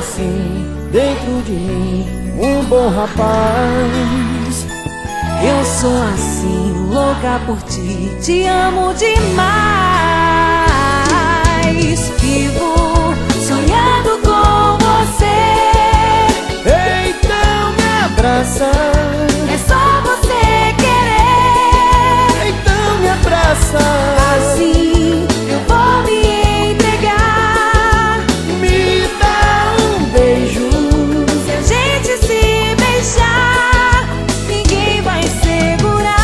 assim, dentro de mim, um bom rapaz. Eu sou assim, louca por ti, te amo demais. Vivo sonhando com você. Então me abraça, É só você querer. então me abraça. Assim eu vou me entregar. Me dá um beijo, Se a gente se beijar, ninguém vai segurar.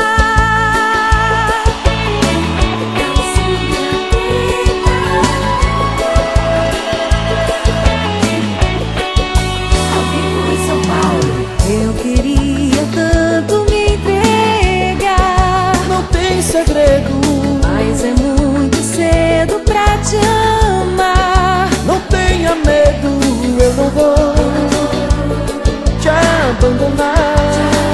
Ao vivo em São Paulo. Eu queria tanto me entregar, não tem segredo. mas é muito cedo pra te amar. Não tenha medo, eu não vou te abandonar.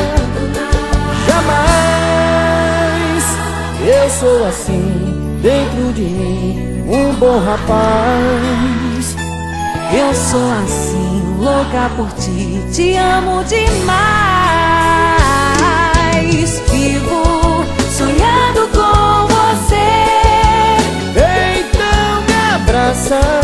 Jamais. Eu sou assim, dentro de mim, um bom rapaz. Eu sou assim, louca por ti, te amo demais. Vivo sonhando com você. Então me abraça,